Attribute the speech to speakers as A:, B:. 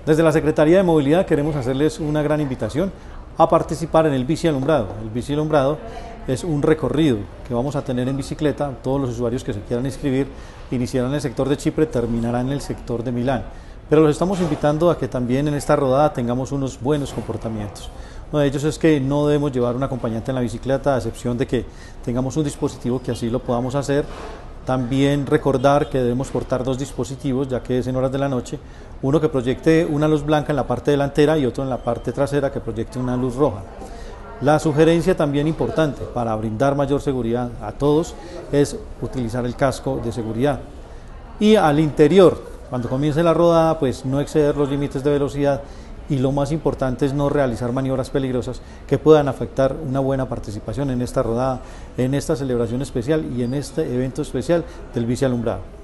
A: Desde la Secretaría de Movilidad queremos hacerles una gran invitación a participar en el bici alumbrado. El bici alumbrado es un recorrido que vamos a tener en bicicleta. Todos los usuarios que se quieran inscribir iniciarán en el sector de Chipre, terminarán en el sector de Milán. Pero los estamos invitando a que también en esta rodada tengamos unos buenos comportamientos. Uno de ellos es que no debemos llevar un acompañante en la bicicleta, a excepción de que tengamos un dispositivo que así lo podamos hacer. También recordar que debemos portar dos dispositivos, ya que es en horas de la noche, uno que proyecte una luz blanca en la parte delantera y otro en la parte trasera que proyecte una luz roja. La sugerencia también importante para brindar mayor seguridad a todos es utilizar el casco de seguridad. Y al interior, cuando comience la rodada, pues no exceder los límites de velocidad, y lo más importante es no realizar maniobras peligrosas que puedan afectar una buena participación en esta rodada, en esta celebración especial y en este evento especial del bici alumbrado.